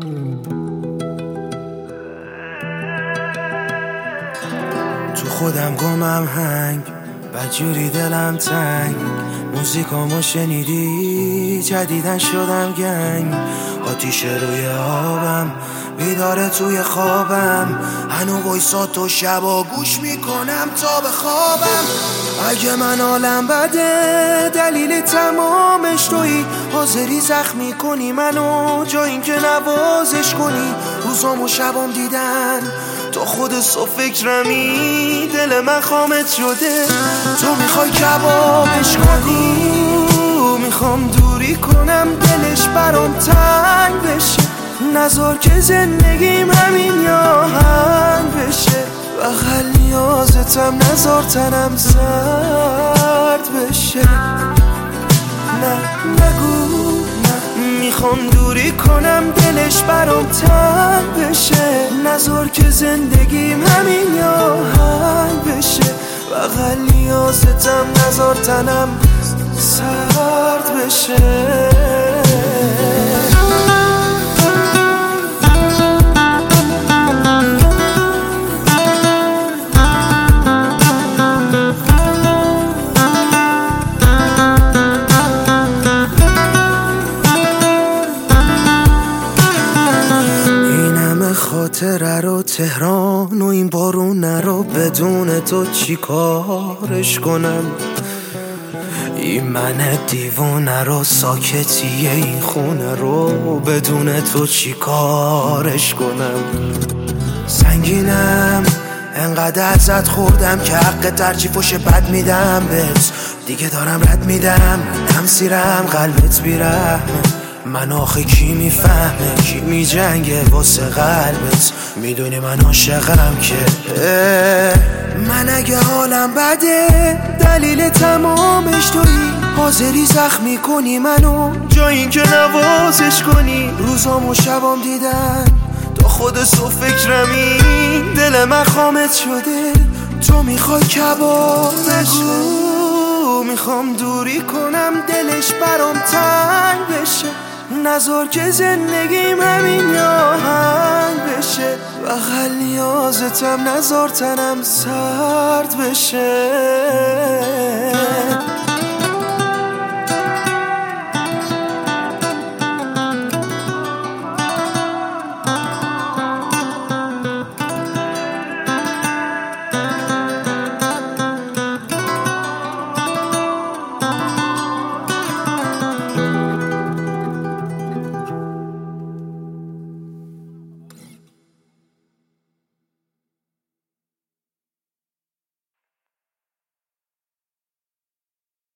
تو خودم گمم هنگ، بدجوری دلم تنگ. موزیکامو شنیدی جدیدن شدم گنگ. آتیش روی آبم، بیداره توی خوابم. هنو وایسا تو شبا گوش میکنم تا بخوابم. اگه من حالم بده دلیل تمامش تویی. حاضری زخمی کنی منو جا این که نوازش کنی. روزام و شبام دیدن تو خود سو فکرمی. دل من خامت شده تو میخوای کبابش کنی. میخوام دوری کنم دلش برام تنگ بشه. نذار که زندگیم همین یا هنگ بشه. بغل نیازتم نذار تنم سرد بشه. نه نگو نه، میخوام دوری کنم دلش برام تنگ بشه. نذار که زندگیم همین یا هنگ بشه. بغل نیازتم نذار تنم سرد بشه. خاطره رو تهران و این بارونه رو بدون تو چی کارش کنم. این من دیوونه رو ساکتیه این خونه رو بدون تو چی کارش کنم. سنگینم انقدر ازت خوردم که حق ترجیفش بد میدم بهت. دیگه دارم رد میدم نمسیرم قلبت بیرحمه. من آخه کی میفهمه کی میجنگه واسه قلبت. میدونی من عاشقم که من اگه حالم بده دلیل تمامش تویی. حاضری زخمی کنی منو جا این که نوازش کنی. روزام و شبام دیدن تو خود سو فکرمی. دل من خامت شده تو میخوای کبابش کنی. میخوام دوری کنم دلش برام تنگ بشه. نذار که زندگیم همین یا هنگ بشه. بغل نیازتم نذار تنم سرد بشه.